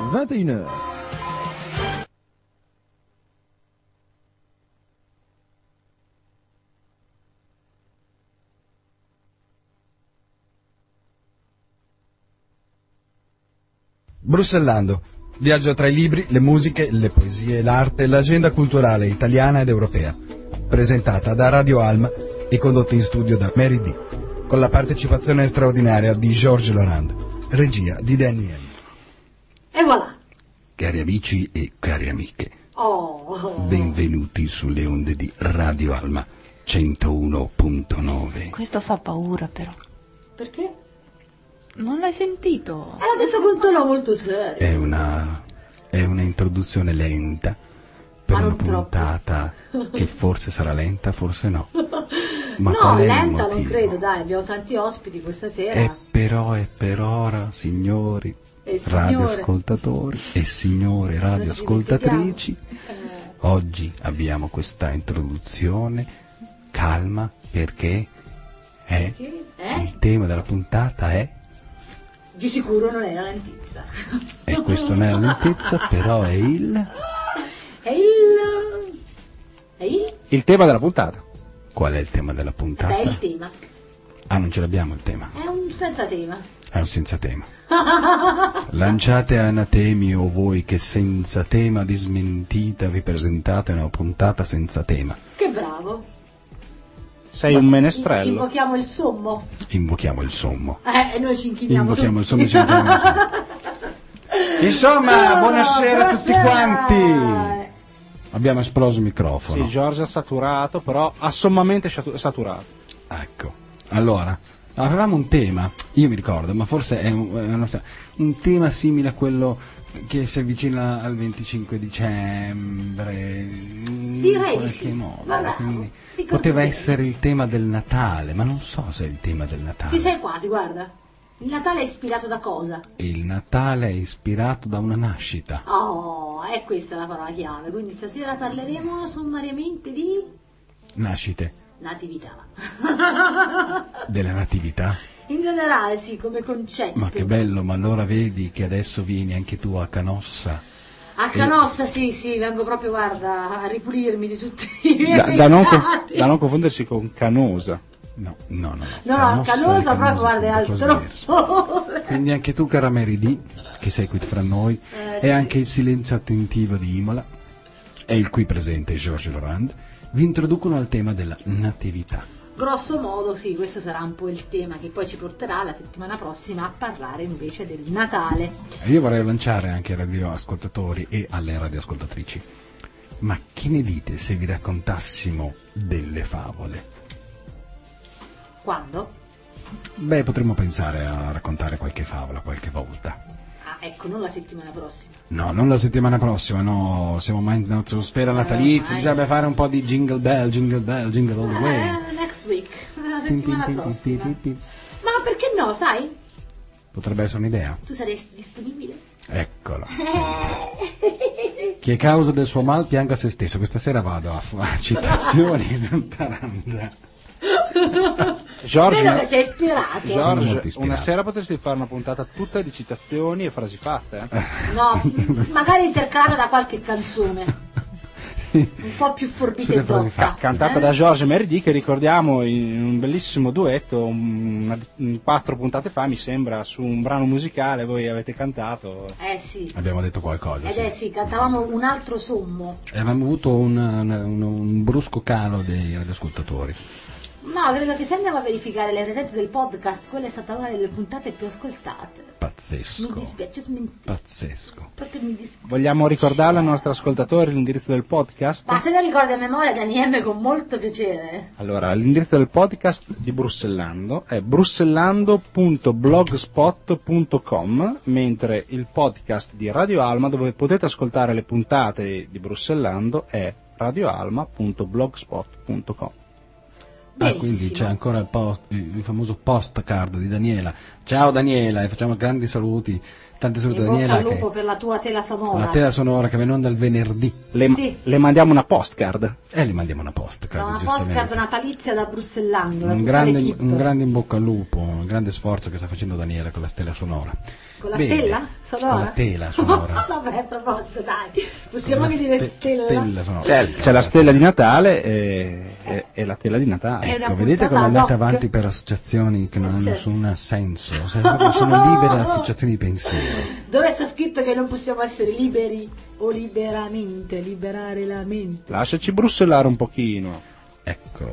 21h. Bruxellando. Viaggio tra i libri, le musiche, le poesie, l'arte e l'agenda culturale italiana ed europea. Presentata da Radio Alma e condotta in studio da Mary D. Con la partecipazione straordinaria di Georges Laurent. Regia di Danny M. E voilà. Cari amici e cari amiche. Oh. Benvenuti sulle onde di Radio Alma 101.9. Questo fa paura però. Perché? Non l'hai sentito? L'ha detto con tono molto serio. È una introduzione lenta per Ma una non puntata che forse sarà lenta, forse no. Ma no, qual è il lenta non motivo? credo, dai, abbiamo tanti ospiti questa sera. E per ora, signori E signore. radioascoltatori e signore radioascoltatrici, oggi abbiamo questa introduzione calma perché il tema della puntata è, Di sicuro non è la lentezza. e questo non è la lentezza, però è il Il tema della puntata. qual è il tema della puntata? Beh, il tema. Ah, non ce l'abbiamo il tema, È un senza tema. è un senza tema. Lanciate anatemi o voi che senza tema di smentita vi presentate una puntata senza tema. Che bravo. Sei un menestrello. Invochiamo il sommo. Invochiamo il sommo. E noi ci inchiniamo. Invochiamo il sommo e ci inchiniamo il sommo. Insomma, buonasera a tutti quanti. Abbiamo esploso il microfono. Sì, Giorgio è saturato, però assommamente saturato. Ecco, allora, avevamo un tema, io mi ricordo, ma forse è un tema simile a quello che si avvicina al 25 dicembre, Direi in di sì. qualche modo, Guarda, quindi ricordo poteva bene. essere il tema del Natale, ma non so se è il tema del Natale. Ci sei quasi, guarda. Il Natale è ispirato da cosa? Il Natale è ispirato da una nascita. Oh, è questa la parola chiave. Quindi stasera parleremo sommariamente di Nascite natività. della natività. In generale, sì, come concetto. Ma che bello, ma allora vedi che adesso vieni anche tu a Canossa. A Canossa, sì, vengo proprio, guarda, a ripulirmi di tutti i miei Da non peccati. confondersi con Canosa. No. No, Canossa Canosa proprio, guarda, è un po' altro. diverso. Quindi anche tu, cara Mary D, che sei qui fra noi, e sì. anche il silenzio attentivo di Imola, e il qui presente Georges Laurent, vi introducono al tema della natività. Grosso modo, sì, questo sarà un po' il tema che poi ci porterà la settimana prossima a parlare invece del Natale. E io vorrei lanciare anche ai radioascoltatori e alle radioascoltatrici. Ma che ne dite se vi raccontassimo delle favole? Quando? Beh, potremmo pensare a raccontare qualche favola qualche volta. Ah, ecco, non la settimana prossima. No, non la settimana prossima, no, siamo mai in atmosfera natalizia, bisogna fare un po' di jingle bell, jingle all the way. Next week, la settimana prossima. Ma perché no, sai? Potrebbe essere un'idea. Tu saresti disponibile? Eccolo. Chi è causa del suo mal pianga se stesso. Questa sera vado a fare citazioni. Giorgio, Vedo che sei ispirato. Sono molto Giorgio, ispirato. una sera potresti fare una puntata tutta di citazioni e frasi fatte. No, magari intercalata da qualche canzone. Un po' più forbita e Sulle frasi dotta. Cantata da Giorgio Mary D, che ricordiamo in un bellissimo duetto 4 puntate fa, mi sembra, su un brano musicale. Voi avete cantato. Sì. Abbiamo detto qualcosa. Sì, cantavamo un altro sommo. E avevamo avuto un brusco calo dei radioascoltatori. No, credo che se andiamo a verificare le recente del podcast, quella è stata una delle puntate più ascoltate. Pazzesco. Mi dispiace smentire. Pazzesco. Proprio mi dispiace. Vogliamo ricordarle ai nostri ascoltatori l'indirizzo del podcast? Ma se lo ricordi a memoria, Dani M, con molto piacere. Allora, l'indirizzo del podcast di Bruxellando è bruxellando.blogspot.com, mentre il podcast di Radio Alma, dove potete ascoltare le puntate di Bruxellando, è radioalma.blogspot.com. Ah, quindi c'è ancora il famoso postcard di Daniela. Ciao Daniela, e facciamo grandi saluti. Tanti saluti In bocca Daniela. al lupo per la tua tela sonora. La tela sonora che va in onda il venerdì. Le mandiamo una postcard. E gli mandiamo una postcard, Una giustamente. postcard natalizia da Bruxellando. da Un tutta grande, l'equipe. un grande in bocca al lupo, un grande sforzo che sta facendo Daniela con la stella sonora. Con la Bene. stella sonora? Con la tela sonora. Vabbè, a proposito, dai. Possiamo Con anche la dire stella. stella sonora. C'è la stella di Natale e la tela di Natale. È una Ecco, vedete puntata come andate ad hoc. avanti per associazioni che non hanno Certo. nessun senso. Sono libere associazioni di pensiero. Dove sta scritto che non possiamo essere liberi o liberamente, liberare la mente? Lasciaci brussellare un pochino. Ecco.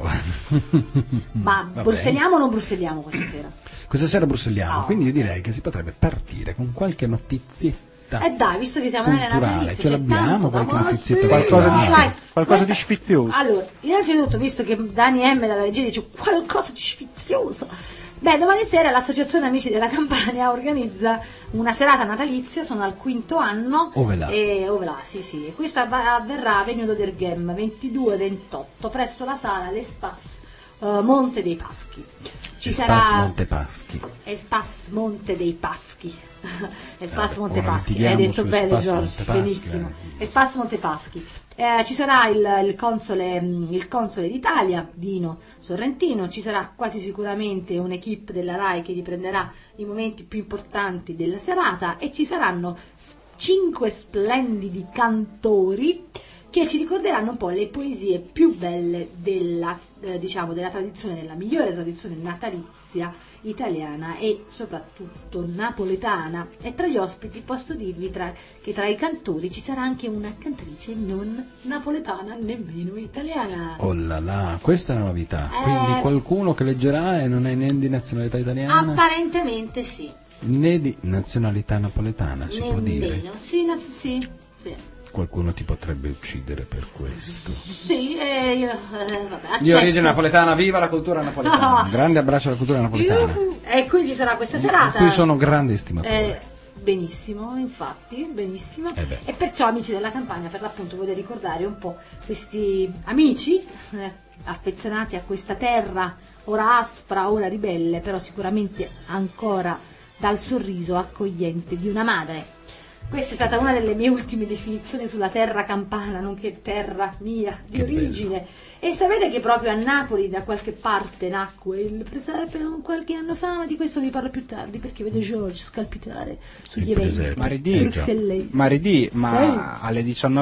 Ma Va brusselliamo o non brusselliamo questa sera? Questa sera brusselliamo, Ah, quindi io direi che si potrebbe partire con qualche notizietta. Dai, visto che siamo nelle culturale. natalizie, Ce c'è l'abbiamo tanto da- qualche ma notizietta sì, Qualcosa di, dai. qualcosa di Questa- sfizioso. Allora, innanzitutto, visto che Dani M dalla regia dice qualcosa di sfizioso, beh, domani sera l'Associazione Amici della Campania organizza una serata natalizia, sono al 5° anno. Ove là. Sì. E questo avverrà a Venuto del Gem 22-28 presso la sala L'Espace Monte dei Paschi. Ci Spas sarà Montepaschi. Espas Monte dei Paschi. Espas Vabbè, Monte ora Paschi, hai litighiamo detto su bene Espas Giorgio, Montepaschi, benissimo. Espas Monte Paschi. Ci sarà il console d'Italia, Dino Sorrentino, ci sarà quasi sicuramente un'equipe della RAI che riprenderà i momenti più importanti della serata e ci saranno 5 splendidi cantori che ci ricorderanno un po' le poesie più belle della tradizione, della migliore tradizione natalizia italiana e soprattutto napoletana. E tra gli ospiti posso dirvi che tra i cantori ci sarà anche una cantrice non napoletana, nemmeno italiana. Oh là là, questa è una novità. Eh. Quindi qualcuno che leggerà e non è né di nazionalità italiana Apparentemente sì. né di nazionalità napoletana, si può dire. Nemmeno. Sì. Qualcuno ti potrebbe uccidere per questo. Sì, io vabbè, Di origine accetto. napoletana, viva la cultura napoletana. Un grande abbraccio alla cultura napoletana. E qui ci sarà questa serata. Qui sono grande estimatore. Benissimo, infatti, benissimo. Beh. E perciò amici della Campania, per l'appunto voglio ricordare un po' questi amici affezionati a questa terra, ora aspra, ora ribelle, però sicuramente ancora dal sorriso accogliente di una madre. Questa è stata una delle mie ultime definizioni sulla terra campana, nonché terra mia di Che origine. E sapete che proprio a Napoli da qualche parte nacque il presepe qualche anno fa, ma di questo vi parlo più tardi perché vedo George scalpitare sugli Il eventi presepe. Maridì, bruxellesi. Maridì, ma alle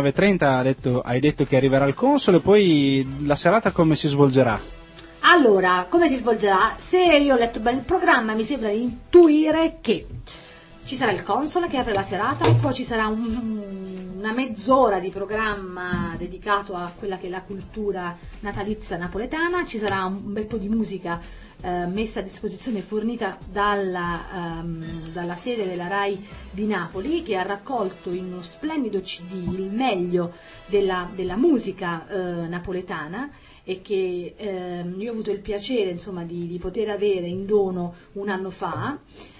19:30 hai detto che arriverà il console e poi la serata come si svolgerà? Allora, come si svolgerà? Se io ho letto bene il programma mi sembra di intuire che ci sarà il console che apre la serata, poi ci sarà una mezz'ora di programma dedicato a quella che è la cultura natalizia napoletana, ci sarà un bel po' di musica messa a disposizione e fornita dalla sede della RAI di Napoli, che ha raccolto in uno splendido CD il meglio della musica napoletana e che io ho avuto il piacere insomma di poter avere in dono un anno fa.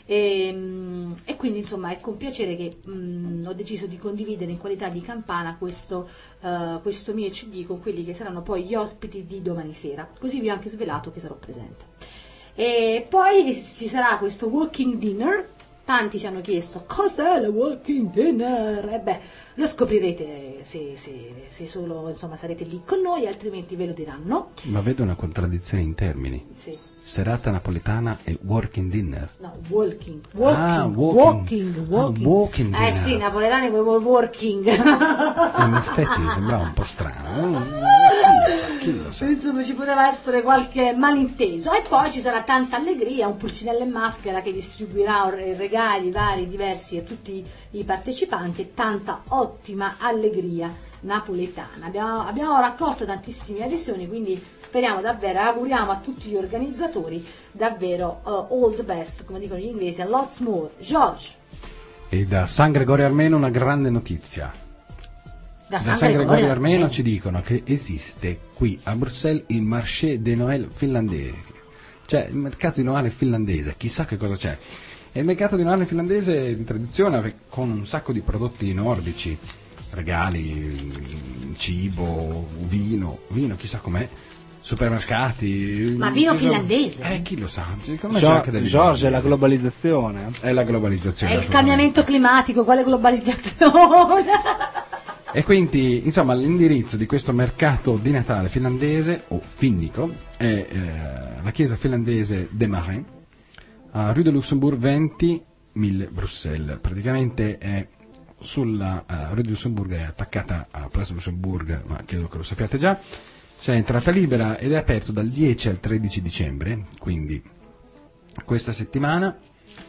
E quindi insomma è con piacere che ho deciso di condividere in qualità di campana questo mio CD con quelli che saranno poi gli ospiti di domani sera, così vi ho anche svelato che sarò presente. E poi ci sarà questo walking dinner. Tanti ci hanno chiesto cos'è la walking dinner, e beh, lo scoprirete se solo insomma sarete lì con noi, altrimenti ve lo diranno. Ma vedo una contraddizione in termini. Sì. Serata napoletana e working dinner. No, walking. Walking dinner. Sì, i napoletani poi working. In effetti mi sembrava un po' strano. Chi lo sa. Insomma, ci poteva essere qualche malinteso. E poi ci sarà tanta allegria, un Pulcinello in maschera che distribuirà regali vari, diversi a tutti i partecipanti e tanta ottima allegria napoletana. Abbiamo raccolto tantissime adesioni, quindi speriamo davvero, auguriamo a tutti gli organizzatori davvero all the best, come dicono gli inglesi, a lots more. George. E da San Gregorio Armeno una grande notizia. Da San Gregorio Armeno ci dicono che esiste qui a Bruxelles il marché de Noël finlandese, cioè il mercato di Noale finlandese, chissà che cosa c'è. È il mercato di Noale finlandese di tradizione con un sacco di prodotti nordici, regali, cibo, vino chissà com'è, supermercati. Ma vino finlandese? Chi lo sa? Secondo me c'è anche Giorgio, è la globalizzazione. È la globalizzazione. È il cambiamento climatico, quale globalizzazione? E quindi, insomma, l'indirizzo di questo mercato di Natale finlandese, o finnico, è la chiesa finlandese de Marais, a Rue de Luxembourg 20, 1000 Bruxelles. Praticamente è sulla Rue de Luxembourg, è attaccata a Place Luxembourg, ma credo che lo sappiate già. C'è entrata libera ed è aperto dal 10 al 13 dicembre, quindi questa settimana,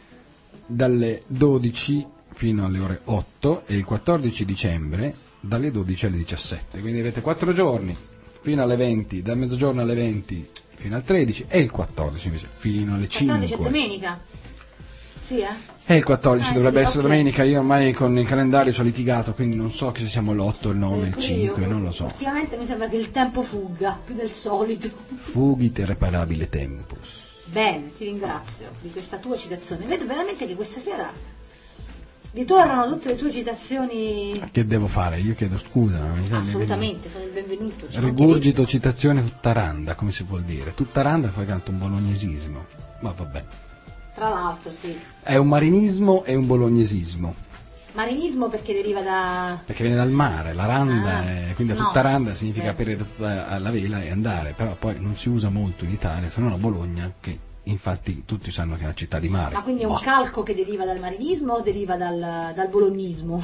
dalle 12 fino alle ore 8, e il 14 dicembre dalle 12 alle 17. Quindi avete 4 giorni fino alle 20, da mezzogiorno alle 20 fino al 13, e il 14 invece fino alle 5. 14 è domenica? Sì, E il 14 dovrebbe essere okay. domenica. Io ormai con il calendario ci ho litigato, quindi non so se siamo l'8, il 9, il 5, non lo so. Ultimamente mi sembra che il tempo fugga più del solito. Fugit irreparabile tempus. Bene, ti ringrazio di questa tua citazione. Vedo veramente che questa sera ritornano tutte le tue citazioni. Che devo fare? Io chiedo scusa. Assolutamente, sono il benvenuto. Rigurgito citazione tuttaranda, come si vuol dire. Tuttaranda poi canto un bolognesismo, ma vabbè. Tra l'altro, sì. È un marinismo e un bolognesismo. Marinismo perché deriva da... Perché viene dal mare, la randa, quindi no. tuttaranda significa aprire alla vela e andare, però poi non si usa molto in Italia, se non a Bologna, che infatti tutti sanno che è una città di mare. Ma quindi è un calco che deriva dal marinismo o deriva dal bolognismo?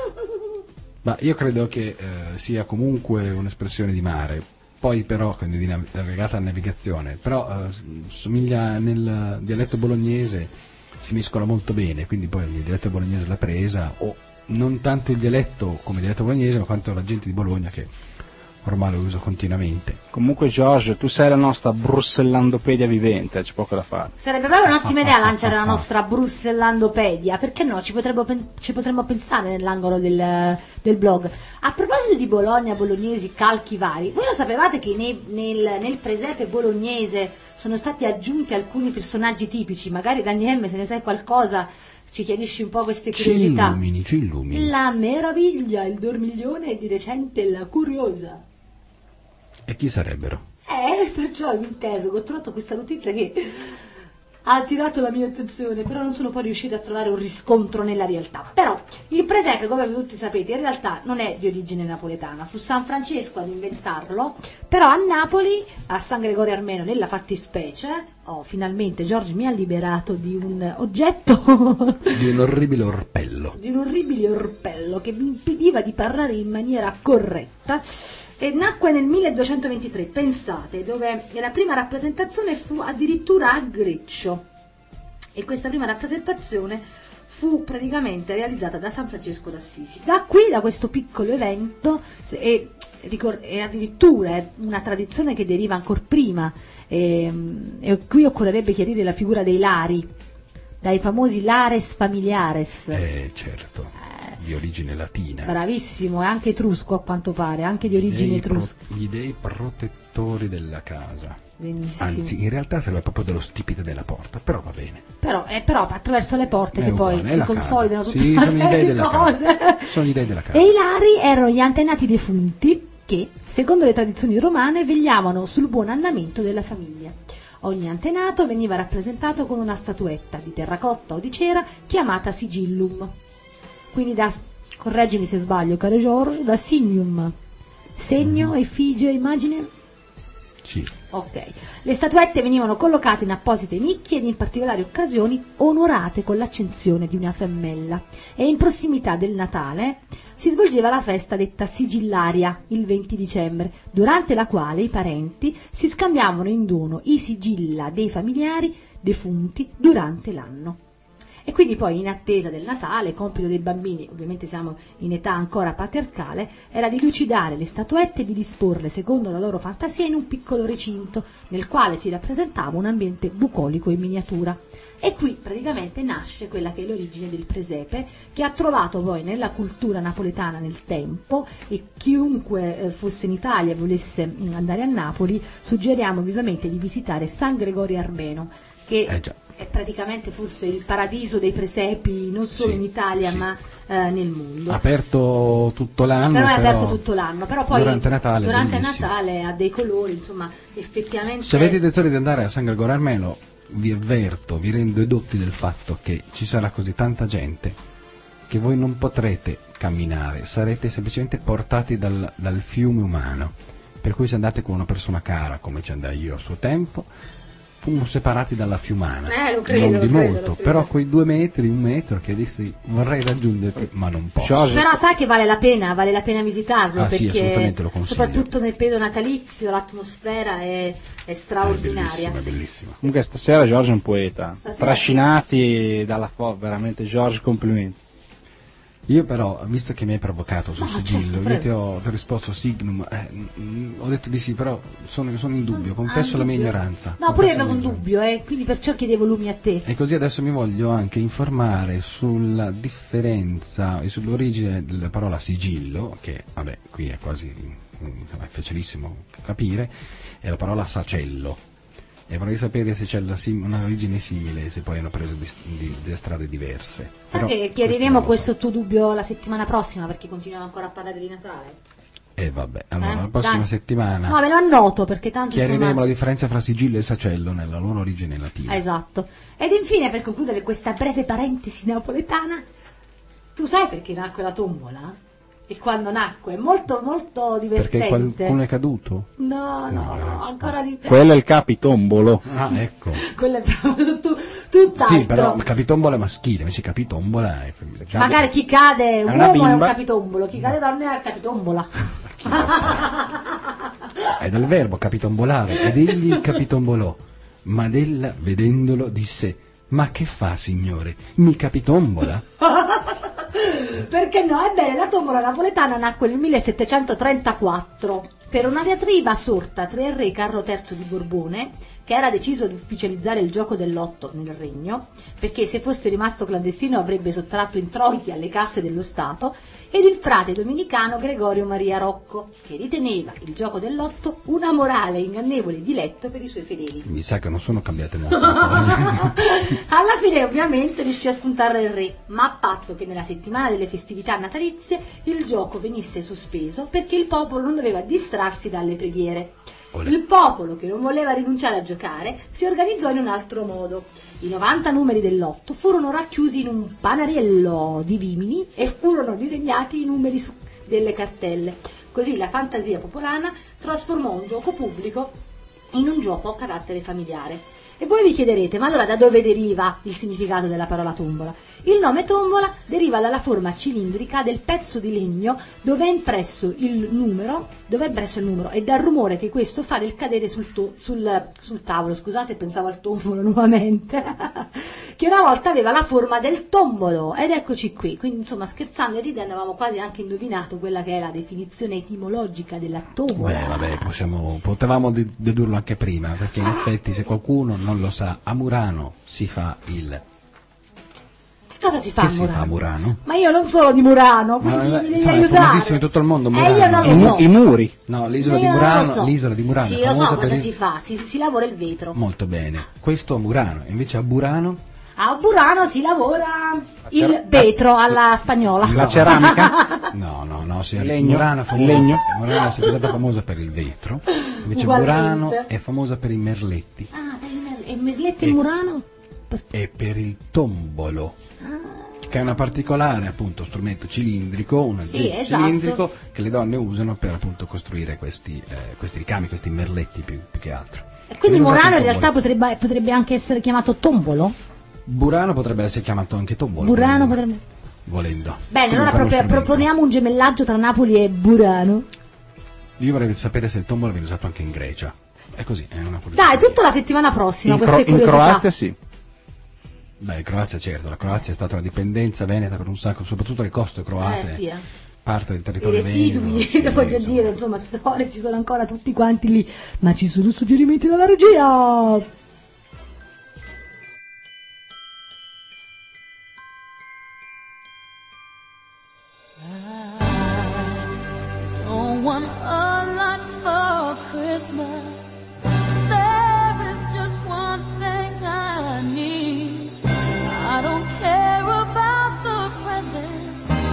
Ma io credo che sia comunque un'espressione di mare. Poi però, quindi legata alla navigazione, però somiglia nel dialetto bolognese, si mescola molto bene, quindi poi il dialetto bolognese l'ha presa, o non tanto il dialetto come dialetto bolognese, ma quanto la gente di Bologna che ormai lo usa continuamente. Comunque Giorgio, tu sei la nostra brussellandopedia vivente, c'è poco da fare. Sarebbe proprio un'ottima idea lanciare la nostra brussellandopedia, perché no? Ci potremmo pensare nell'angolo del blog. A proposito di Bologna, bolognesi, calchi vari, voi lo sapevate che nel presepe bolognese sono stati aggiunti alcuni personaggi tipici? Magari Daniele, se ne sai qualcosa, ci chiarisci un po' queste curiosità. Ci illumini. La meraviglia, il dormiglione e di recente la curiosa. E chi sarebbero? Perciò mi interrogo, ho trovato questa notizia che ha attirato la mia attenzione, però non sono poi riuscita a trovare un riscontro nella realtà. Però il presepe, come tutti sapete, in realtà non è di origine napoletana, fu San Francesco ad inventarlo, però a Napoli, a San Gregorio Armeno nella fattispecie, finalmente Giorgio mi ha liberato di un oggetto, di un orribile orpello. Di un orribile orpello che mi impediva di parlare in maniera corretta. E nacque nel 1223, pensate, dove la prima rappresentazione fu addirittura a Greccio, e questa prima rappresentazione fu praticamente realizzata da San Francesco d'Assisi. Da qui, da questo piccolo evento, e addirittura è una tradizione che deriva ancora prima, e qui occorrerebbe chiarire la figura dei lari, dai famosi lares familiares. Certo. Di origine latina. Bravissimo, e anche etrusco a quanto pare, anche di origine etrusca. Gli dei protettori della casa. Benissimo. Anzi, in realtà serve proprio dello stipite della porta, però va bene. Però attraverso le porte che uguale, poi si consolidano tutte una serie di cose. Sono gli dei della casa. E i lari erano gli antenati defunti che, secondo le tradizioni romane, vegliavano sul buon andamento della famiglia. Ogni antenato veniva rappresentato con una statuetta di terracotta o di cera chiamata sigillum. Quindi correggimi se sbaglio, caro Giorgio, da signum, segno, effigie, immagine? Sì. Ok. Le statuette venivano collocate in apposite nicchie ed in particolari occasioni onorate con l'accensione di una fiammella. E in prossimità del Natale si svolgeva la festa detta sigillaria, il 20 dicembre, durante la quale i parenti si scambiavano in dono i sigilla dei familiari defunti durante l'anno. E quindi poi, in attesa del Natale, compito dei bambini, ovviamente siamo in età ancora patriarcale, era di lucidare le statuette e di disporle secondo la loro fantasia in un piccolo recinto nel quale si rappresentava un ambiente bucolico in miniatura. E qui praticamente nasce quella che è l'origine del presepe, che ha trovato poi nella cultura napoletana nel tempo, e chiunque fosse in Italia e volesse andare a Napoli, suggeriamo vivamente di visitare San Gregorio Armeno, che è praticamente forse il paradiso dei presepi, non solo in Italia, ma nel mondo. Aperto tutto l'anno. Però è aperto tutto l'anno, però poi durante Natale ha dei colori, insomma, effettivamente. Se avete intenzione di andare a San Gregorio Armeno, vi avverto, vi rendo edotti del fatto che ci sarà così tanta gente che voi non potrete camminare, sarete semplicemente portati dal fiume umano. Per cui se andate con una persona cara, come ci andai io a suo tempo, fummo separati dalla fiumana, lo credo, non di lo credo, molto, lo credo. però quei 2 metri, 1 metro che dissi vorrei raggiungerti, ma non posso. Però sai che vale la pena visitarlo, Sì, perché assolutamente lo consiglio. soprattutto nel periodo natalizio l'atmosfera è straordinaria. È bellissima. Comunque stasera Giorgio è un poeta, Stasera trascinati dalla veramente Giorgio, complimenti. Io però, visto che mi hai provocato sul sigillo, certo, io ti ho risposto Signum, ho detto di sì, però sono in dubbio, confesso la mia ignoranza. No, pure io Confesso avevo un la mia dubbio, quindi perciò chiedevo lumi a te. E così adesso mi voglio anche informare sulla differenza e sull'origine della parola sigillo, che vabbè, qui è quasi, insomma, è facilissimo capire, è la parola sacello. E vorrei sapere se c'è un'origine simile, se poi hanno preso di strade diverse. Sai Però che chiariremo non lo so. questo tuo dubbio la settimana prossima, perché continuiamo ancora a parlare di Natale. Vabbè, allora la prossima Dai. settimana No, me lo annoto, perché tanto chiariremo insomma. la differenza fra sigillo e sacello nella loro origine latina. Esatto. Ed infine, per concludere questa breve parentesi napoletana, tu sai perché nacque la tombola? E quando nacque? Molto molto divertente. Perché qualcuno è caduto? No, ancora di più. Quello è il capitombolo. Ah, ecco. Quello è proprio tutt'altro. Sì, però il capitombola è maschile, invece capitombola è femminile. Già Magari chi cade una uomo è un bimba. capitombolo, chi cade donna è il capitombola. chi lo sa. È dal verbo capitombolare, ed egli capitombolò. Madella, vedendolo, disse: ma che fa, signore? Mi capitombola? Perché no? Ebbene, la tombola napoletana nacque nel 1734 per una diatriba sorta tra il re Carlo III di Borbone, che era deciso di ufficializzare il gioco del lotto nel regno, perché se fosse rimasto clandestino avrebbe sottratto introiti alle casse dello Stato, ed il frate domenicano Gregorio Maria Rocco, che riteneva il gioco del lotto una morale ingannevole diletto per i suoi fedeli. Mi sa che non sono cambiate molte cose. Alla fine ovviamente riuscì a spuntare il re, ma a patto che nella settimana delle festività natalizie il gioco venisse sospeso perché il popolo non doveva distrarsi dalle preghiere. Olè. Il popolo, che non voleva rinunciare a giocare, si organizzò in un altro modo. I 90 numeri del lotto furono racchiusi in un panariello di vimini e furono disegnati i numeri su delle cartelle. Così la fantasia popolana trasformò un gioco pubblico in un gioco a carattere familiare. E voi vi chiederete, ma allora da dove deriva il significato della parola tombola? Il nome tombola deriva dalla forma cilindrica del pezzo di legno dove è impresso il numero e dal rumore che questo fa nel cadere sul tavolo, scusate, pensavo al tombolo nuovamente, che una volta aveva la forma del tombolo, ed eccoci qui. Quindi insomma, scherzando e ridendo, avevamo quasi anche indovinato quella che è la definizione etimologica della tombola. Vabbè, potevamo dedurlo anche prima, perché in effetti se qualcuno non lo sa, a Murano si fa il... Cosa si fa Che a Murano? si fa a Murano? Ma io non sono di Murano, quindi mi devi insomma, è aiutare. famosissimo in tutto il mondo Murano. Io non lo so. I muri. No, l'isola Io di non Murano, lo so. l'isola di Murano Sì, è lo so famosa cosa per si fa, si lavora il vetro. Molto bene. Questo a Murano, invece a Burano A Burano si lavora il vetro alla spagnola. La ceramica. no, sì, Legno. Murano è famosa, Legno. Murano è sempre stata famosa per il vetro, invece Ugualmente. Murano è famosa per i merletti Ah, e Merletti e Murano? e per il tombolo, che è una particolare appunto strumento cilindrico, un Sì, oggetto esatto. cilindrico che le donne usano per appunto costruire questi ricami, questi merletti più che altro. E quindi Viene usato Murano in il realtà tombolo. potrebbe anche essere chiamato tombolo? Burano potrebbe essere chiamato anche tombolo. Burano potrebbe... Volendo. Bene, allora Comunque è uno strumento. proponiamo un gemellaggio tra Napoli e Burano. Io vorrei sapere se il tombolo viene usato anche in Grecia. È così, è una curiosità. Dai, tutta la settimana prossima, In queste curiosità. Croazia sì. Beh, Croazia certo, la Croazia è stata una dipendenza veneta per un sacco, soprattutto le coste croate. Sì, Parte del I territorio residui, veneto, voglio sì, dire, insomma, storie ci sono ancora tutti quanti lì, ma ci sono suggerimenti dalla regia. Don't want a lot for Christmas. There is just one thing I need. I don't care about the presents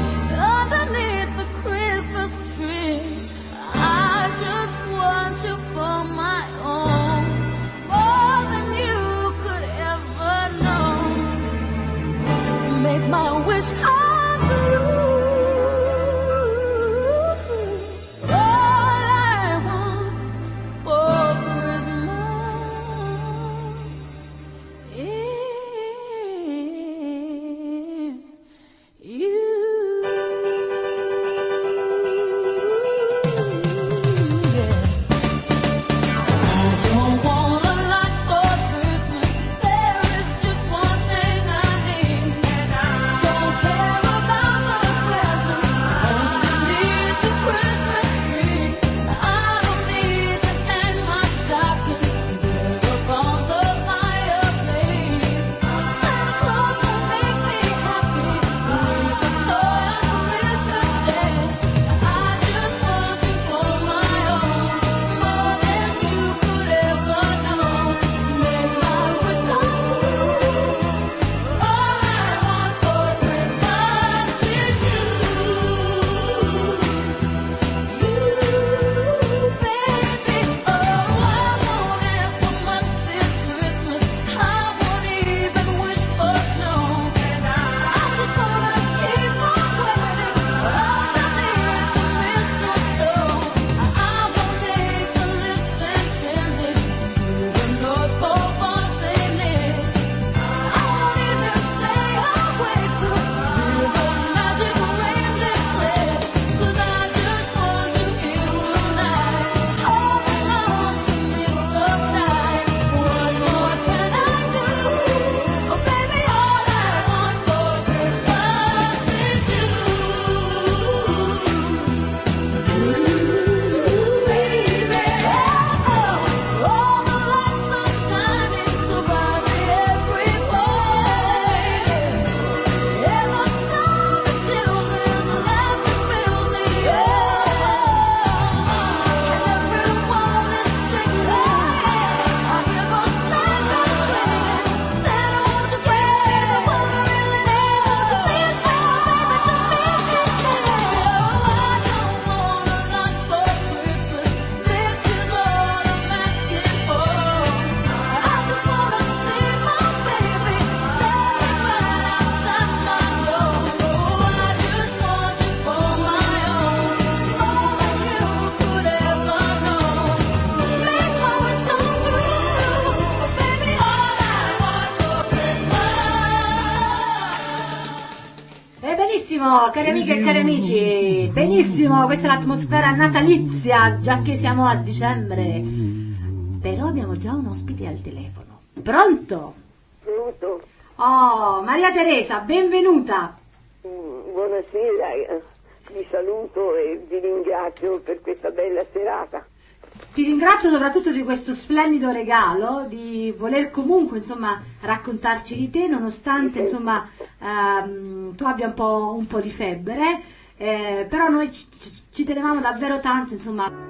benissimo, cari amiche e cari amici, benissimo, questa è l'atmosfera natalizia, già che siamo a dicembre. Però abbiamo già un ospite al telefono. Pronto? Pronto? Oh, Maria Teresa, benvenuta. Buonasera, vi saluto e vi ringrazio per questa bella serata. Ti ringrazio soprattutto di questo splendido regalo, di voler comunque, insomma, raccontarci di te, nonostante, insomma, tu abbia un po' di febbre, però noi ci tenevamo davvero tanto, insomma.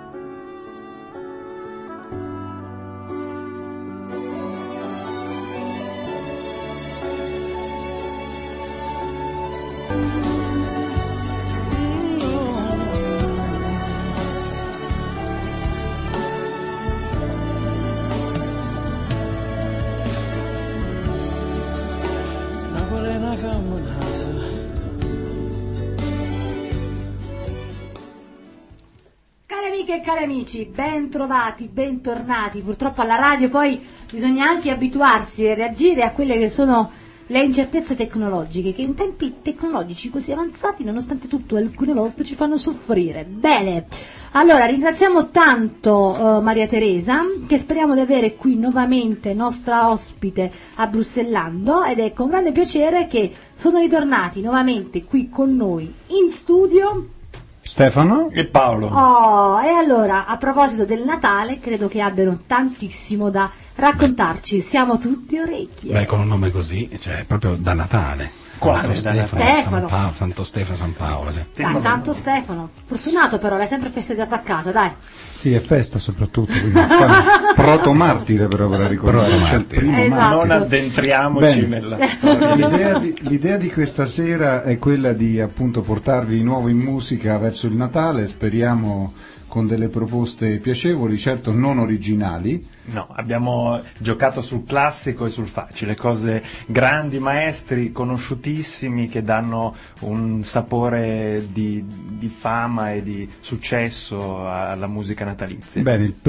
E cari amici, ben trovati, bentornati. Purtroppo alla radio poi bisogna anche abituarsi a reagire a quelle che sono le incertezze tecnologiche, che in tempi tecnologici così avanzati, nonostante tutto, alcune volte ci fanno soffrire. Bene, allora ringraziamo tanto Maria Teresa, che speriamo di avere qui nuovamente nostra ospite a Bruxellando, ed è con grande piacere che sono ritornati nuovamente qui con noi in studio Stefano e Paolo. Oh, e allora, a proposito del Natale, credo che abbiano tantissimo da raccontarci. Siamo tutti orecchie. Beh, con un nome così, cioè proprio da Natale. Quale? Stefano. Santo Stefano, San Paolo. Dai, Santo Stefano. Fortunato però, l'hai sempre festeggiato a casa, dai. Sì, è festa soprattutto, proto-martire però vorrei ricordare, c'è il primo esatto. Non addentriamoci nella storia. L'idea di questa sera è quella di appunto portarvi di nuovo in musica verso il Natale, speriamo con delle proposte piacevoli, certo non originali. No, abbiamo giocato sul classico e sul facile, cose grandi, maestri, conosciutissimi, che danno un sapore di fama e di successo alla musica natalizia. Bene, il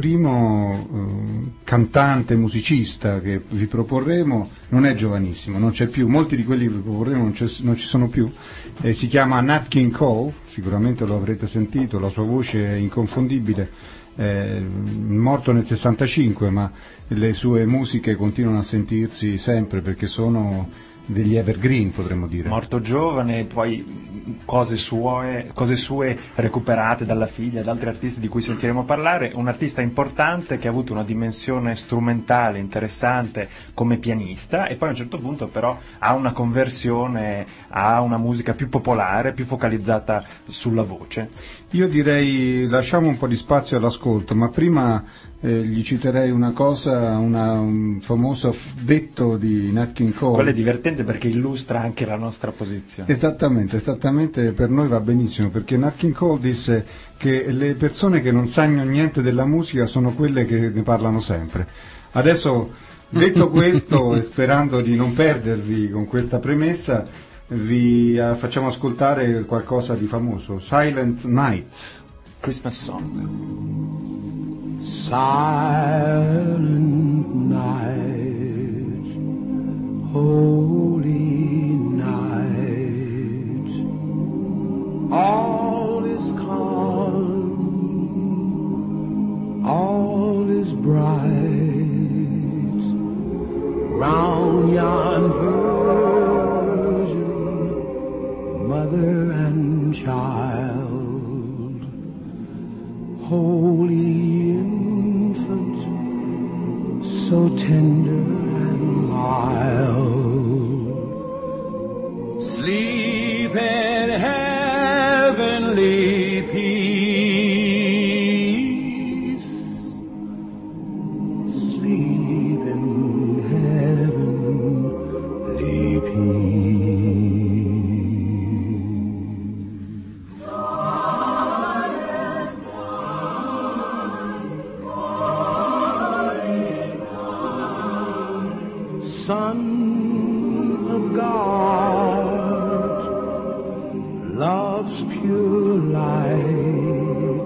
primo cantante, musicista che vi proporremo non è giovanissimo, non c'è più, molti di quelli che vi proporremo non ci sono più, si chiama Nat King Cole, sicuramente lo avrete sentito, la sua voce è inconfondibile, morto nel 65, ma le sue musiche continuano a sentirsi sempre perché sono degli evergreen, potremmo dire. Morto giovane, poi cose sue recuperate dalla figlia, da altri artisti di cui sentiremo parlare, un artista importante che ha avuto una dimensione strumentale interessante come pianista, e poi a un certo punto però ha una conversione a una musica più popolare, più focalizzata sulla voce. Io direi lasciamo un po' di spazio all'ascolto, ma prima gli citerei una cosa, un famoso detto di Nat King Cole. Quello è divertente perché illustra anche la nostra posizione. Esattamente, per noi va benissimo, perché Nat King Cole disse che le persone che non sanno niente della musica sono quelle che ne parlano sempre. Adesso, detto questo, e sperando di non perdervi con questa premessa, vi facciamo ascoltare qualcosa di famoso, Silent Night, Christmas Song. Silent night, holy night, all is calm, all is bright, round yon virgin, mother and child, holy so tender and mild, sleep in heavenly peace, sleep in heavenly peace. Son of God, love's pure light,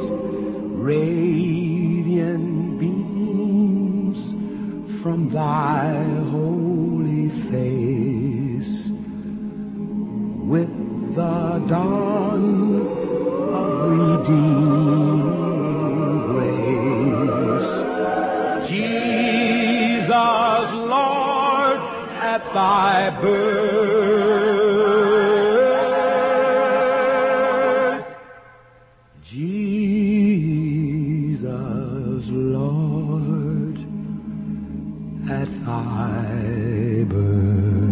radiant beams from thy holy face, with the dawn of redeeming grace. Jesus, Lord, at thy birth. Jesus, Lord, at thy birth.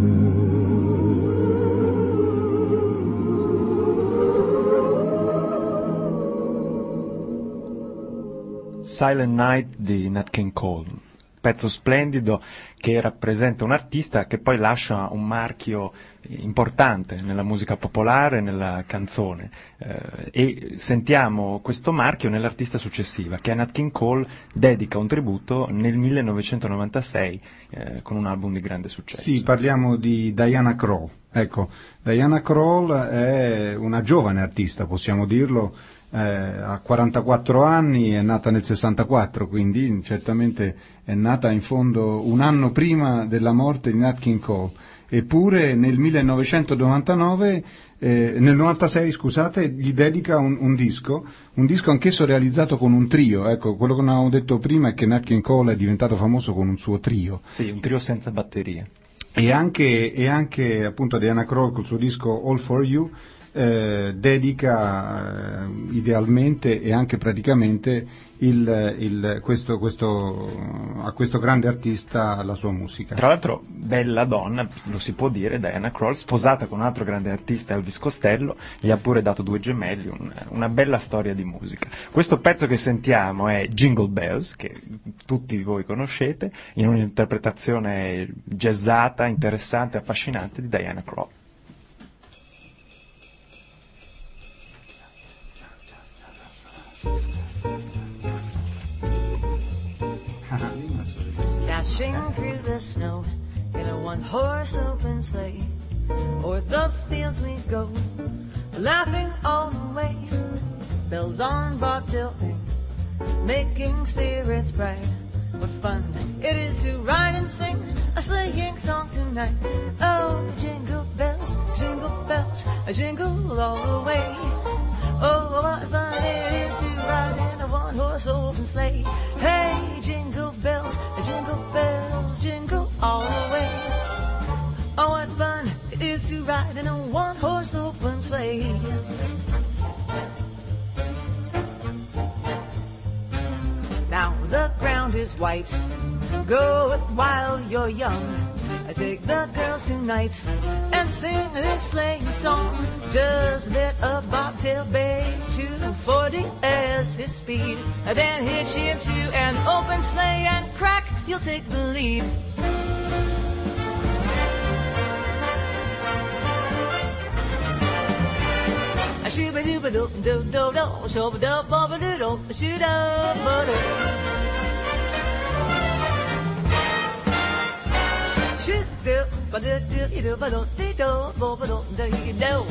Silent Night di Nat King Cole, pezzo splendido che rappresenta un artista che poi lascia un marchio importante nella musica popolare, nella canzone, e sentiamo questo marchio nell'artista successiva, che a Nat King Cole dedica un tributo nel 1996 con un album di grande successo. Sì, parliamo di Diana Krall. Ecco, Diana Krall è una giovane artista, possiamo dirlo, ha 44 anni, è nata nel 64, quindi certamente è nata in fondo un anno prima della morte di Nat King Cole. Eppure nel 1999, nel 96, scusate, gli dedica un disco anch'esso realizzato con un trio. Ecco, quello che non avevo detto prima è che Nat King Cole è diventato famoso con un suo trio. Sì, un trio senza batterie. E anche appunto Diana Krall col suo disco All For You dedica idealmente e anche praticamente a questo grande artista la sua musica. Tra l'altro bella donna, lo si può dire, Diana Krall, sposata con un altro grande artista, Elvis Costello, gli ha pure dato 2 gemelli, una bella storia di musica. Questo pezzo che sentiamo è Jingle Bells, che tutti voi conoscete, in un'interpretazione jazzata, interessante, affascinante di Diana Krall. Dashing through the snow in a one-horse open sleigh, o'er the fields we go, laughing all the way. Bells on bobtail ring, making spirits bright. What fun it is to ride and sing a sleighing song tonight. Oh, jingle bells, jingle all the way. Oh, what fun it is to ride in a one-horse open sleigh. Hey, jingle bells, jingle all the way. Oh, what fun it is to ride in a one-horse open sleigh. Now the ground is white, go it while you're young. I take the girls tonight and sing this sleighing song. Just let a bobtail bay 240 as his speed. Then hitch him to an open sleigh and crack, you'll take the lead. A shooba-dooba-doo-doo-doo-doo, shooba-doo-ba-ba-doo-doo, shoo-doo-ba-doo. Shoot-doo-ba-doo-doo-doo-ba-doo-doo-doo-ba-doo-doo-doo.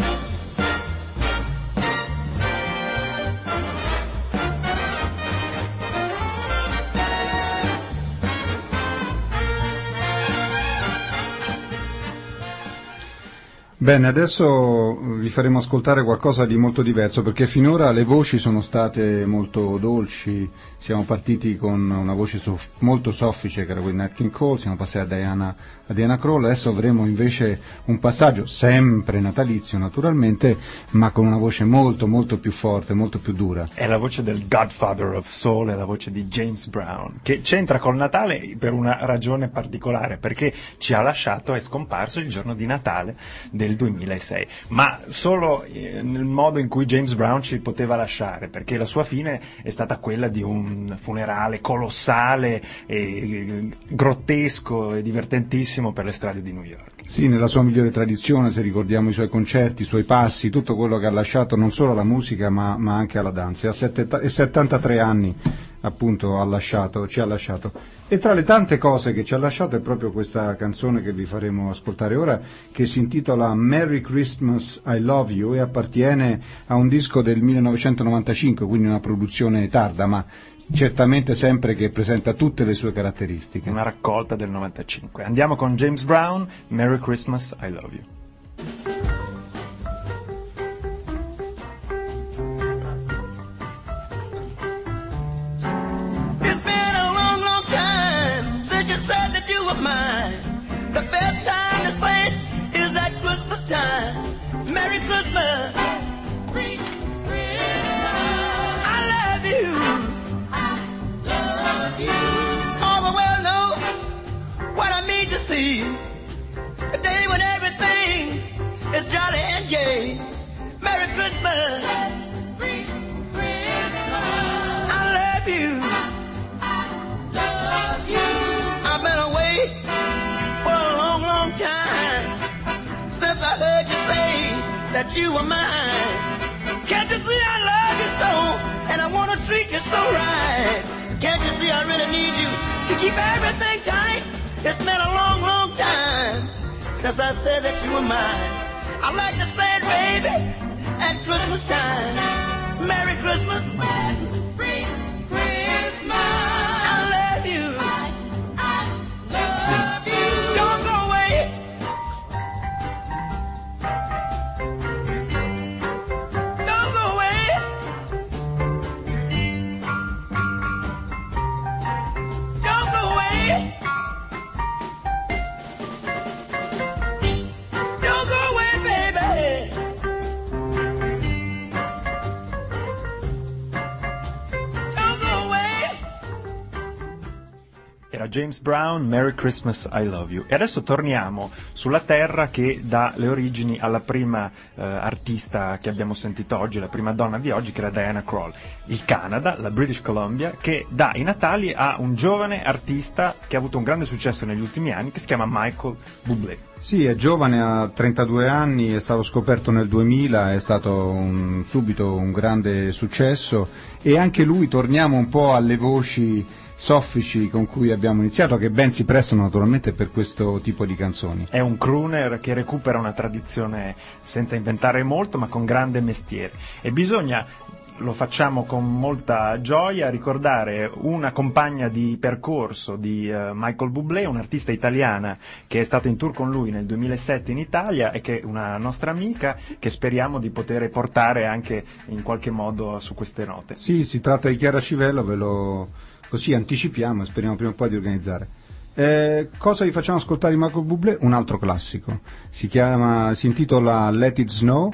Bene, adesso vi faremo ascoltare qualcosa di molto diverso, perché finora le voci sono state molto dolci. Siamo partiti con una voce molto soffice, che era quella di Nat King Cole, siamo passati a Diana Krall. Adesso avremo invece un passaggio sempre natalizio naturalmente, ma con una voce molto molto più forte, molto più dura. È la voce del Godfather of Soul, è la voce di James Brown, che c'entra col Natale per una ragione particolare, perché ci ha lasciato, è scomparso il giorno di Natale del 2006, ma solo nel modo in cui James Brown ci poteva lasciare, perché la sua fine è stata quella di un funerale colossale e grottesco e divertentissimo per le strade di New York. Sì, nella sua migliore tradizione, se ricordiamo i suoi concerti, i suoi passi, tutto quello che ha lasciato non solo alla musica ma anche alla danza. A 73 anni appunto ci ha lasciato. E tra le tante cose che ci ha lasciato è proprio questa canzone che vi faremo ascoltare ora, che si intitola Merry Christmas, I Love You, e appartiene a un disco del 1995, quindi una produzione tarda, ma certamente sempre che presenta tutte le sue caratteristiche. Una raccolta del 95. Andiamo con James Brown, Merry Christmas, I Love You. Christmas. Merry Christmas. I love you. I love you. All the world knows what I mean to see. A day when everything is jolly and gay. Merry Christmas. Merry Christmas. I love you. I love you. I've been away for a long, long time since I heard you say that you were mine. Can't you see I love you so, and I want to treat you so right? Can't you see I really need you to keep everything tight? It's been a long, long time since I said that you were mine. I like to say it, baby, at Christmas time. Merry Christmas. Merry Christmas. I love you. I love you. Don't go away. Don't go away. Don't go away. Don't go away, baby. Don't go away. Era James Brown, Merry Christmas, I Love You. E adesso torniamo sulla terra che dà le origini alla prima artista che abbiamo sentito oggi, la prima donna di oggi, che era Diana Krall. Il Canada, la British Columbia, che dà i natali a un giovane artista che ha avuto un grande successo negli ultimi anni, che si chiama Michael Bublé. Sì, è giovane, ha 32 anni, è stato scoperto nel 2000, è stato subito un grande successo, e anche lui, torniamo un po' alle voci soffici con cui abbiamo iniziato, che ben si prestano naturalmente per questo tipo di canzoni. È un crooner che recupera una tradizione senza inventare molto, ma con grande mestiere, e bisogna, lo facciamo con molta gioia, ricordare una compagna di percorso di Michael Bublé, un'artista italiana che è stata in tour con lui nel 2007 in Italia e che è una nostra amica che speriamo di poter portare anche in qualche modo su queste note. Sì, si tratta di Chiara Civello, ve lo così anticipiamo e speriamo prima o poi di organizzare. Cosa vi facciamo ascoltare di Michael Bublé? Un altro classico, si intitola Let It Snow,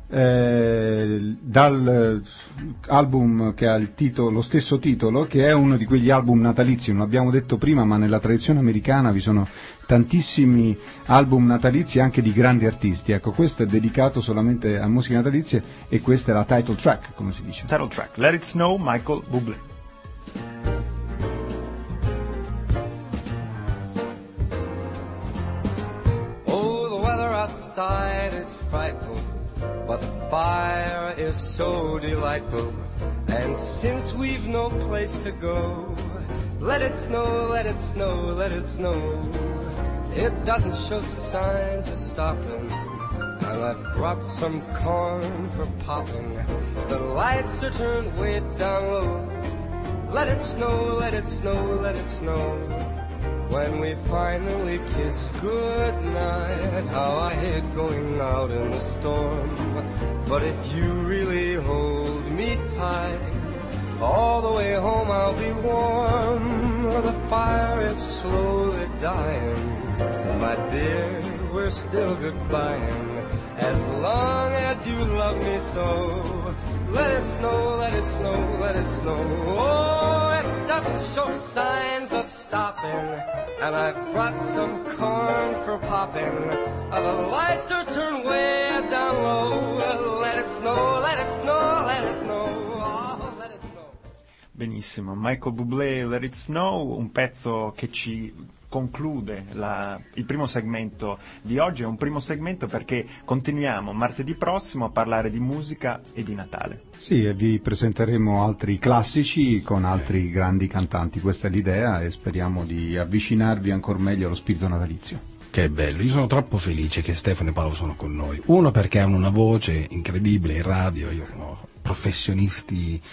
dal album che ha lo stesso titolo, che è uno di quegli album natalizi, non l'abbiamo detto prima, ma nella tradizione americana vi sono tantissimi album natalizi anche di grandi artisti. Ecco, questo è dedicato solamente a musiche natalizie e questa è la title track, come si dice. Title track, Let It Snow, Michael Bublé. Outside is frightful, but the fire is so delightful. And since we've no place to go, let it snow, let it snow, let it snow. It doesn't show signs of stopping, and I've brought some corn for popping. The lights are turned way down low. Let it snow, let it snow, let it snow. When we finally kiss goodnight, how I hate going out in the storm. But if you really hold me tight, all the way home I'll be warm. The fire is slowly dying, my dear, we're still goodbying. As long as you love me so, let it snow, let it snow, let it snow. Oh, it doesn't show signs of stopping, and I've brought some corn for popping. The lights are turned way down low. Let it snow, let it snow, let it snow. Oh, let it snow. Benissimo, Michael Bublé, Let It Snow, un pezzo che ci conclude il primo segmento di oggi. È un primo segmento perché continuiamo martedì prossimo a parlare di musica e di Natale. Sì, e vi presenteremo altri classici con altri grandi cantanti, questa è l'idea, e speriamo di avvicinarvi ancora meglio allo spirito natalizio. Che bello, io sono troppo felice che Stefano e Paolo sono con noi. Uno perché hanno una voce incredibile in radio, io professionisti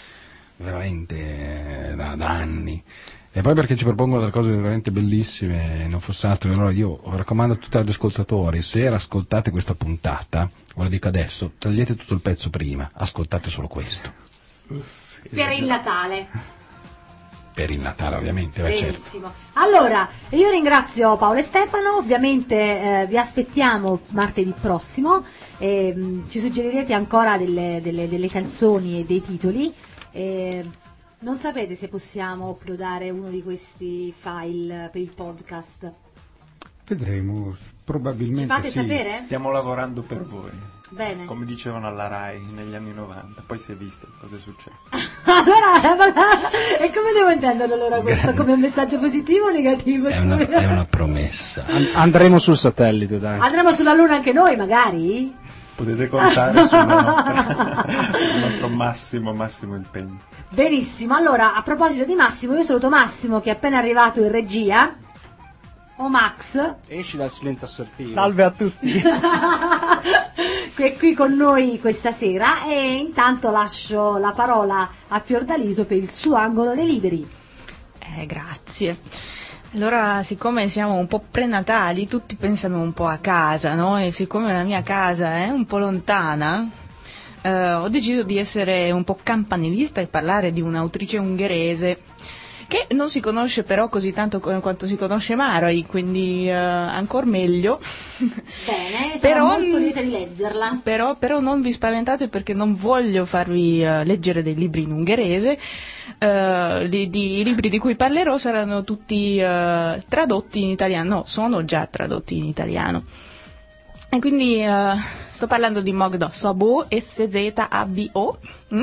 veramente da anni. E poi perché ci propongono delle cose veramente bellissime, non fosse altro. Allora io raccomando a tutti gli ascoltatori, se ascoltate questa puntata, ve lo dico adesso, tagliate tutto il pezzo prima, ascoltate solo questo. Per il Natale. Per il Natale ovviamente, benissimo. Certo. Allora, io ringrazio Paolo e Stefano, ovviamente vi aspettiamo martedì prossimo, ci suggerirete ancora delle canzoni e dei titoli, non sapete se possiamo uploadare uno di questi file per il podcast? Vedremo, probabilmente. Ci fate sì. sapere? Stiamo lavorando per voi. Bene. Come dicevano alla Rai negli anni 90, poi si è visto cosa è successo. Allora, e come devo intenderlo allora questo? Come un messaggio positivo o negativo? È una promessa. Andremo sul satellite, dai. Andremo sulla Luna anche noi, magari? Potete contare sul nostro massimo impegno. Benissimo, allora a proposito di Massimo, io saluto Massimo che è appena arrivato in regia. O Max, esci dal silenzio assertivo. Salve a tutti. che è qui con noi questa sera, e intanto lascio la parola a Fiordaliso per il suo angolo dei libri. Grazie. Allora, siccome siamo un po' prenatali, tutti pensano un po' a casa, no? E siccome la mia casa è un po' lontana, ho deciso di essere un po' campanilista e parlare di un'autrice ungherese che non si conosce però così tanto quanto si conosce Mary, quindi ancora meglio. Bene, sono molto lieta di leggerla. Però non vi spaventate, perché non voglio farvi leggere dei libri in ungherese. I libri di cui parlerò saranno tutti tradotti in italiano, no, sono già tradotti in italiano. E quindi sto parlando di Magda Szabó, S-Z-A-B-O.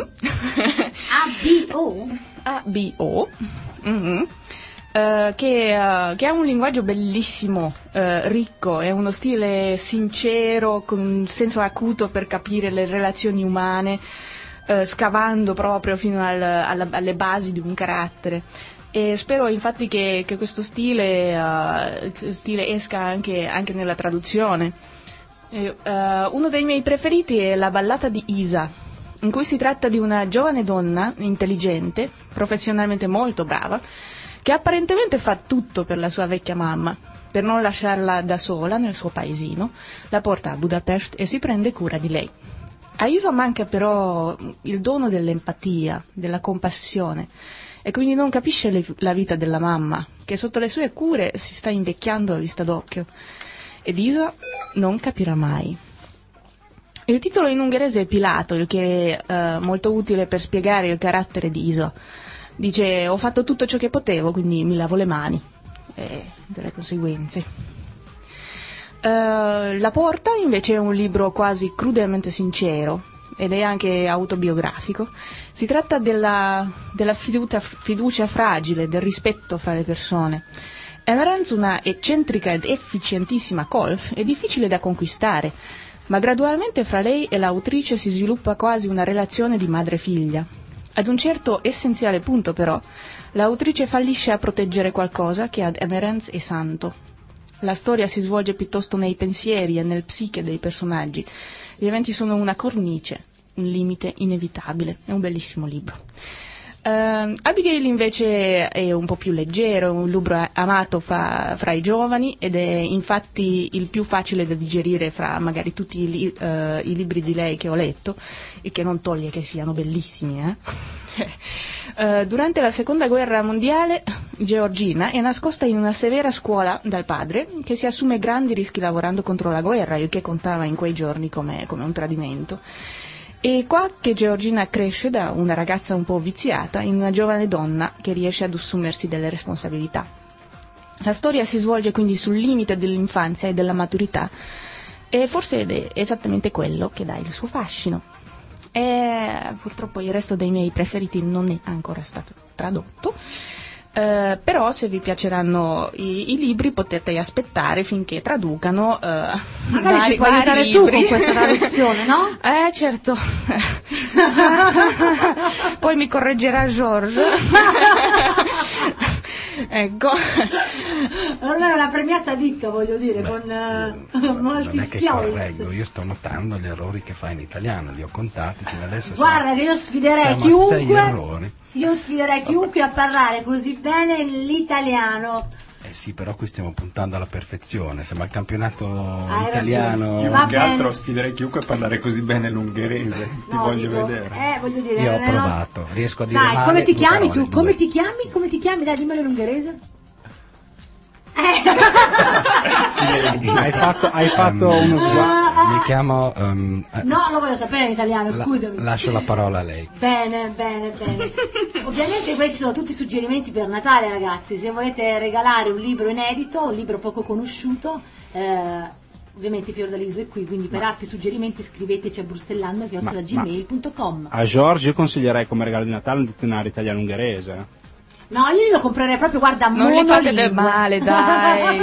A-B-O? A-B-O. Mm-hmm. Che ha un linguaggio bellissimo, ricco, è uno stile sincero, con un senso acuto per capire le relazioni umane, scavando proprio fino alle basi di un carattere. E spero infatti che questo stile esca anche nella traduzione. Uno dei miei preferiti è La ballata di Isa, in cui si tratta di una giovane donna intelligente, professionalmente molto brava, che apparentemente fa tutto per la sua vecchia mamma, per non lasciarla da sola nel suo paesino, la porta a Budapest e si prende cura di lei. A Isa manca però il dono dell'empatia, della compassione, e quindi non capisce la vita della mamma, che sotto le sue cure si sta invecchiando a vista d'occhio, ed Isa non capirà mai. Il titolo in ungherese è Pilato, il che è molto utile per spiegare il carattere di Isa. Dice: ho fatto tutto ciò che potevo, quindi mi lavo le mani, delle conseguenze. La Porta invece è un libro quasi crudelmente sincero ed è anche autobiografico. Si tratta della fiducia fragile, del rispetto fra le persone. Emerence, una eccentrica ed efficientissima colf, è difficile da conquistare, ma gradualmente fra lei e l'autrice si sviluppa quasi una relazione di madre-figlia. Ad un certo essenziale punto, però, l'autrice fallisce a proteggere qualcosa che ad Emerence è santo. La storia si svolge piuttosto nei pensieri e nel psiche dei personaggi. Gli eventi sono una cornice, un limite inevitabile. È un bellissimo libro. Abigail invece è un po' più leggero, è un libro amato fra i giovani ed è infatti il più facile da digerire fra magari tutti i libri di lei che ho letto, il che non toglie che siano bellissimi. Durante la seconda guerra mondiale Georgina è nascosta in una severa scuola dal padre, che si assume grandi rischi lavorando contro la guerra, il che contava in quei giorni come un tradimento. E qua che Georgina cresce da una ragazza un po' viziata in una giovane donna che riesce ad assumersi delle responsabilità. La storia si svolge quindi sul limite dell'infanzia e della maturità, e forse è esattamente quello che dà il suo fascino. E purtroppo il resto dei miei preferiti non è ancora stato tradotto, però se vi piaceranno i libri potete aspettare finché traducano magari ci puoi aiutare tu con questa traduzione, no? Certo. Poi mi correggerà George. Ecco. Allora è una premiata ditta, voglio dire, con molti non è che skills. correggo, io sto notando gli errori che fa in italiano, li ho contati fino adesso. Guarda che io sfiderei siamo a 6 errori. Io sfiderei chiunque a parlare così bene l'italiano. Sì, però qui stiamo puntando alla perfezione, sembra il campionato Hai italiano. ragione. Io Va più che bene. altro sfiderei chiunque a parlare così bene l'ungherese. Ti No, voglio dico, vedere. voglio dire, Io ho nelle provato, riesco a dire Dai, male come ti due chiami parole, tu? Come due. ti chiami? Come ti chiami? Dai, dimmelo in ungherese. Hai fatto uno sguardo. Mi chiamo... No, lo voglio sapere in italiano, scusami. lascio la parola a lei. Bene, bene, bene. Ovviamente questi sono tutti suggerimenti per Natale, ragazzi. Se volete regalare un libro inedito, un libro poco conosciuto, ovviamente Fiordaliso è qui, quindi per altri suggerimenti scriveteci a brussellando@gmail.com. A George io consiglierei come regalo di Natale un dizionario italiano-ungherese. No, io lo comprerei proprio, guarda, Non gli fate del monolingue. male, dai.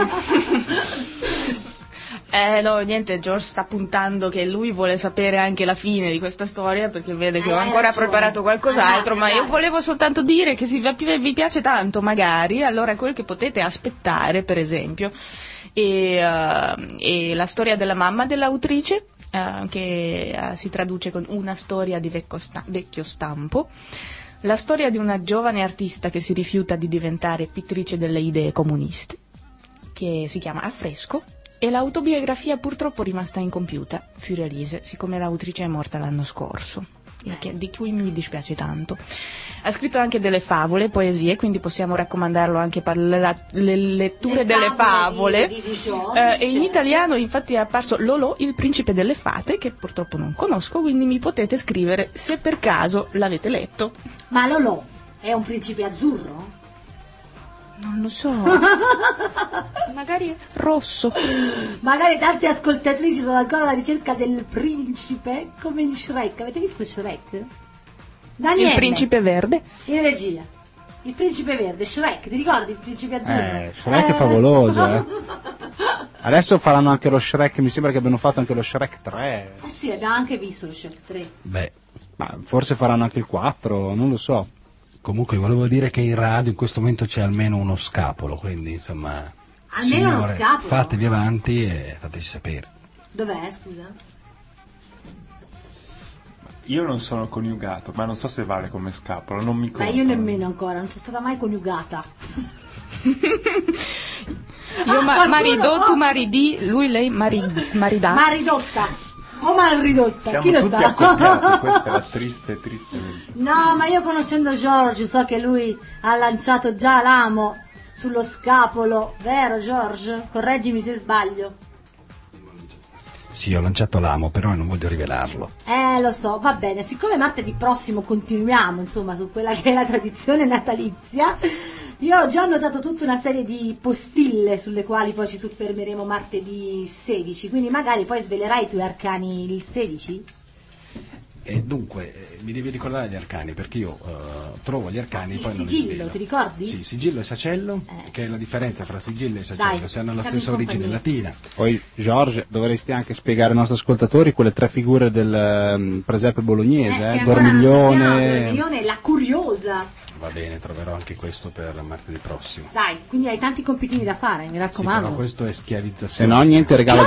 No, niente, George sta puntando che lui vuole sapere anche la fine di questa storia perché vede che ho Hai ancora ragione. preparato qualcos'altro, ma io Ragazzi. volevo soltanto dire che se vi piace tanto magari, allora quel che potete aspettare, per esempio, è la storia della mamma dell'autrice, che si traduce con Una storia di vecchio stampo. La storia di una giovane artista che si rifiuta di diventare pittrice delle idee comuniste, che si chiama Affresco, e l'autobiografia purtroppo rimasta incompiuta, Fiordaliso, siccome l'autrice è morta l'anno scorso, di cui mi dispiace tanto. Ha scritto anche delle favole, poesie, quindi possiamo raccomandarlo anche per le letture delle favole. di George, E in italiano infatti è apparso Lolò, il principe delle fate, che purtroppo non conosco, quindi mi potete scrivere se per caso l'avete letto. Ma Lolò è un principe azzurro? Non lo so. Magari rosso. Magari tante ascoltatrici sono ancora alla ricerca del principe, come in Shrek. Avete visto Shrek? Daniele, Il principe verde. in regia. Il principe verde, Shrek, ti ricordi il principe azzurro? Shrek è favoloso, Adesso faranno anche lo Shrek, mi sembra che abbiano fatto anche lo Shrek 3. Sì, abbiamo anche visto lo Shrek 3. Beh, Ma forse faranno anche il 4, non lo so. comunque volevo dire che in radio in questo momento c'è almeno uno scapolo, quindi insomma... Almeno uno signore, scapolo? fatevi avanti e fateci sapere. Dov'è, scusa? Io non sono coniugato, ma non so se vale come scapolo, non mi Ma conta. io nemmeno ancora, non sono stata mai coniugata. Io qualcuno- maridò, tu maridì, lui, lei maridà. Ma ridotta. O mal ridotta, Siamo chi lo tutti sa? accoppiati, questa è la triste verità. No, ma io conoscendo George so che lui ha lanciato già l'amo sullo scapolo, vero George? Correggimi se sbaglio. Sì, ho lanciato l'amo, però non voglio rivelarlo. Lo so, va bene. Siccome martedì prossimo continuiamo, insomma, su quella che è la tradizione natalizia, io ho già annotato tutta una serie di postille sulle quali poi ci soffermeremo martedì 16, quindi magari poi svelerai i tuoi arcani il 16? E dunque, mi devi ricordare gli arcani, perché io trovo gli arcani e Il poi non li sigillo, svelo. ti ricordi? Sì, sigillo e sacello, che è la differenza fra sigillo e sacello, Dai, se hanno la siamo stessa in origine compagnia. latina. Poi, George, dovresti anche spiegare ai nostri ascoltatori quelle 3 figure del presepe bolognese, che ancora non Dormiglione. sappiamo, Dormiglione e la curiosa. Va bene, troverò anche questo per martedì prossimo. Dai, quindi hai tanti compitini da fare, mi Sì, raccomando. però questo è Se schiavizzazione. no niente regalo,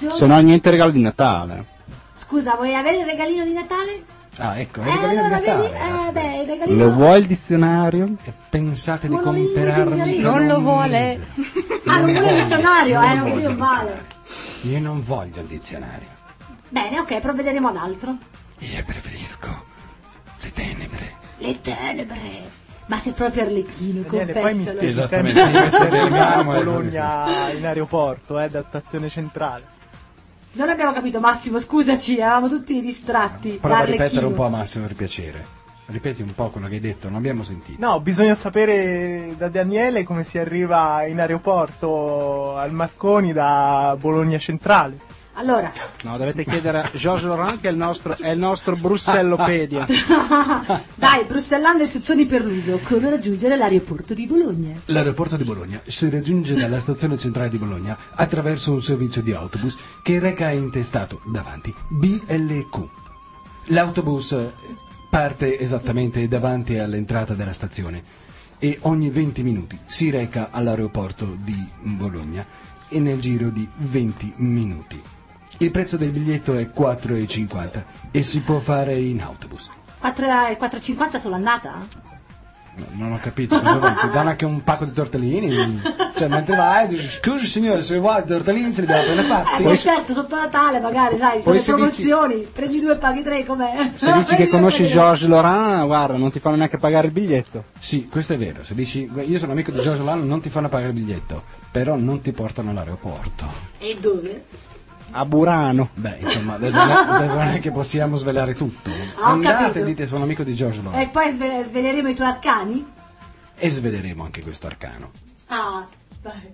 di Natale. Scusa, vuoi avere il regalino di Natale? Ah, ecco, è il regalino allora di Natale. vedi? Beh, il regalino. Lo vuoi il dizionario? E pensate di Monolingue comprarmi... di Non lo un vuole. mese. Ah, non vuole il dizionario, Non così non vale. Io non voglio il dizionario. Bene, ok, provvederemo ad altro. Io preferisco le tenebre. Le tenebre. Ma sei proprio Arlecchino, Daniele, poi mi confessalo. spieghi Esattamente, sempre questo di essere arriviamo a e- Bologna in aeroporto, da stazione centrale. Non abbiamo capito, Massimo, scusaci, eravamo tutti distratti. Prova a da ripetere un Arlecchino. po', Massimo, per piacere. Ripeti un po' quello che hai detto, non abbiamo sentito. No, bisogna sapere da Daniele come si arriva in aeroporto al Marconi da Bologna centrale. Allora, No, dovete chiedere a Georges Laurent che è il nostro Brussellopedia. dai, Brussellando istruzioni per l'uso. Come raggiungere l'aeroporto di Bologna? L'aeroporto di Bologna si raggiunge dalla stazione centrale di Bologna attraverso un servizio di autobus che reca intestato davanti BLQ. L'autobus parte esattamente davanti all'entrata della stazione e ogni 20 minuti si reca all'aeroporto di Bologna e nel giro di 20 minuti. Il prezzo del biglietto è 4,50 e si può fare in autobus. 4,50 solo andata? Non ho capito, cosa vuoi? Ti danno anche un pacco di tortellini? Cioè, mentre vai, dici, scusi signore, se vuoi i tortellini se li devo appena fatti. Poi certo, sotto Natale magari, sai, sono le promozioni, prendi 2 paghi 3, com'è? Se dici che conosci Georges Laurent, guarda, non ti fanno neanche pagare il biglietto. Sì, questo è vero, se dici, io sono amico di Georges Laurent, non ti fanno pagare il biglietto, però non ti portano all'aeroporto. E dove? A Burano. Beh, insomma, adesso non è che possiamo svelare tutto. Andate e dite sono amico di Georges Laurent. E poi sveleremo i tuoi arcani? E sveleremo anche questo arcano. Ah, dai.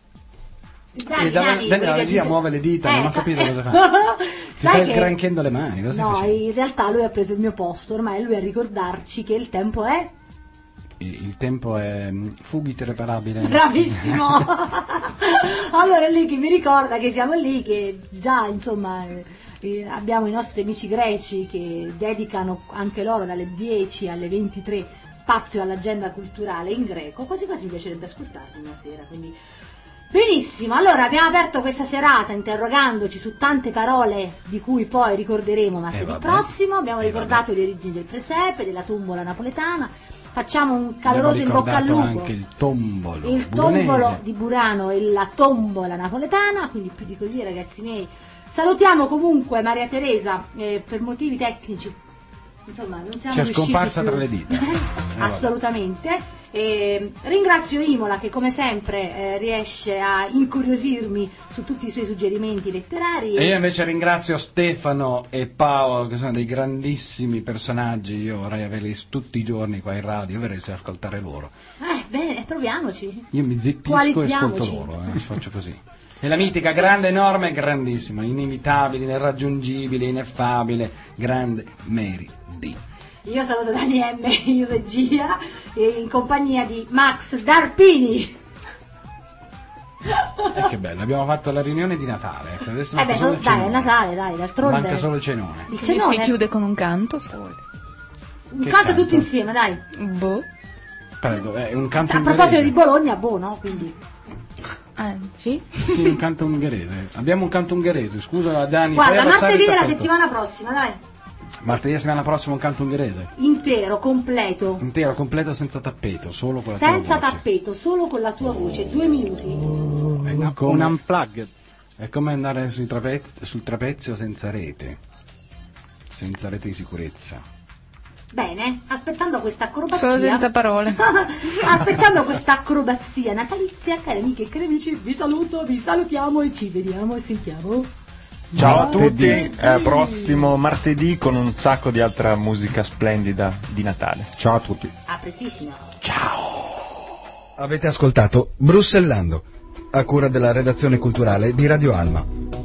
Dani, la regia muove le dita, non ho capito cosa fa. Si sta sgranchendo le mani. No, in realtà lui ha preso il mio posto, ormai lui a ricordarci che il tempo è... Il tempo è fugito irreparabile. Bravissimo! Allora è lì che mi ricorda che siamo lì, che già insomma abbiamo i nostri amici greci che dedicano anche loro dalle 10 alle 23 spazio all'agenda culturale in greco, quasi quasi mi piacerebbe ascoltarli una sera, quindi benissimo. Allora abbiamo aperto questa serata interrogandoci su tante parole di cui poi ricorderemo martedì prossimo, abbiamo ricordato le origini del presepe, della tombola napoletana. Facciamo un caloroso in bocca al lupo. Anche il tombolo. Il tombolo di Burano e la tombola napoletana, quindi più di così ragazzi miei. Salutiamo comunque Maria Teresa per motivi tecnici. Insomma, non siamo riusciti. C'è scomparsa tra le dita. Assolutamente. Ringrazio Imola che come sempre riesce a incuriosirmi su tutti i suoi suggerimenti letterari. E io invece ringrazio Stefano e Paolo che sono dei grandissimi personaggi. Io vorrei averli tutti i giorni qua in radio, vorrei ascoltare loro. Bene, proviamoci. Io mi zittisco e ascolto loro, faccio così. E la mitica, grande, enorme, grandissima, inevitabile, irraggiungibile, ineffabile, grande Mary D. Io saluto Dani M in regia in compagnia di Max Darpini. Che bello, abbiamo fatto la riunione di Natale. Adesso dai, è Natale, dai, d'altronde. Manca solo il cenone. Il cenone si chiude con un canto, stavolta. Un canto tutti insieme, dai. Boh. Prego, è un canto a proposito di Bologna, boh, no? Quindi. Sì? Sì, un canto ungherese. Abbiamo un canto ungherese, scusa Dani. Guarda, martedì della settimana prossima, dai. Martedì la settimana prossima un canto ungherese? Intero, completo. Intero, completo, senza tappeto, solo con la tua voce. Senza tappeto, solo con la tua voce, 2 minuti. Un unplugged. È come andare sul trapezio senza rete di sicurezza. Bene, aspettando questa acrobazia. Solo senza parole. Aspettando questa acrobazia natalizia, cari amiche e cari amici, vi saluto, vi salutiamo e ci vediamo e sentiamo. Ciao a tutti, prossimo martedì con un sacco di altra musica splendida di Natale. Ciao a tutti. A prestissimo. Ciao. Avete ascoltato Brussellando, a cura della redazione culturale di Radio Alma.